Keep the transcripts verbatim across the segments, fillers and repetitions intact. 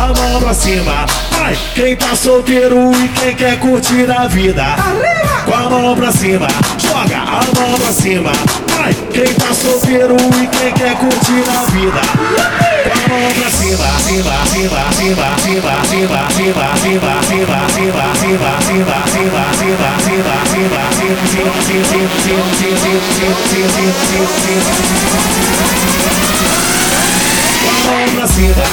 a mão pra cima. Vai, quem tá solteiro e quem quer curtir a vida, com a mão pra cima, joga a mão pra cima. Vai, quem tá solteiro e quem quer curtir a vida, com a mão pra cima, cima, cima, cima, cima, cima, cima, cima, cima, cima, cima, cima, cima, cima, cima, cima, cima, com a mão pra cima.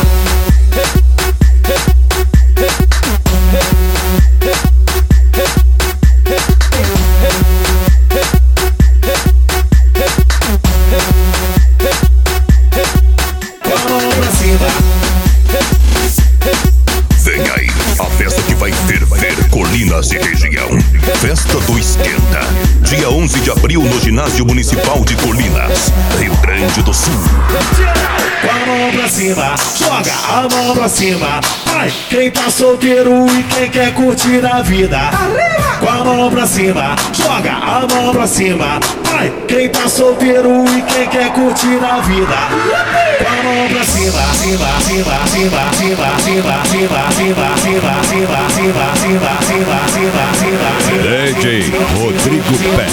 Vem aí, a festa que vai ferver Colinas e região. Festa do Esquenta, dia onze de abril no Ginásio Municipal de Colinas, Rio Grande do Sul. Com a mão pra cima, joga a mão pra cima. Vai, quem tá solteiro e quem quer curtir a vida, com a mão pra cima, joga a mão pra cima. Vai, quem tá solteiro e quem quer curtir a vida, com a mão pra cima, cima, cima, cima, cima, cima, cima, cima, cima, cima, cima, cima, cima, cima, cima. D J Rodrigo Pé.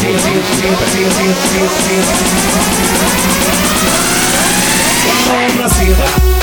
Com a mão pra cima.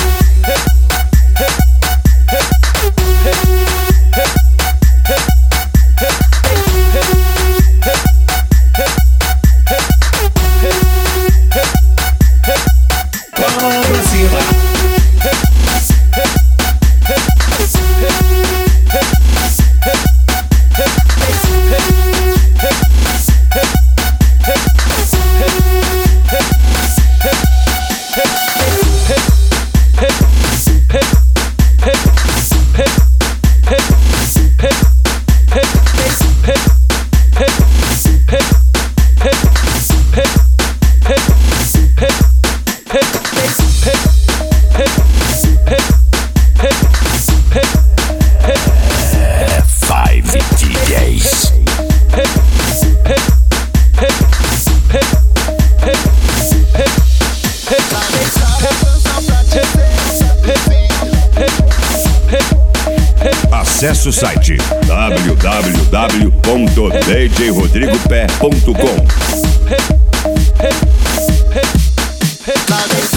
Acesse o site w w w ponto d j rodrigo pé ponto com.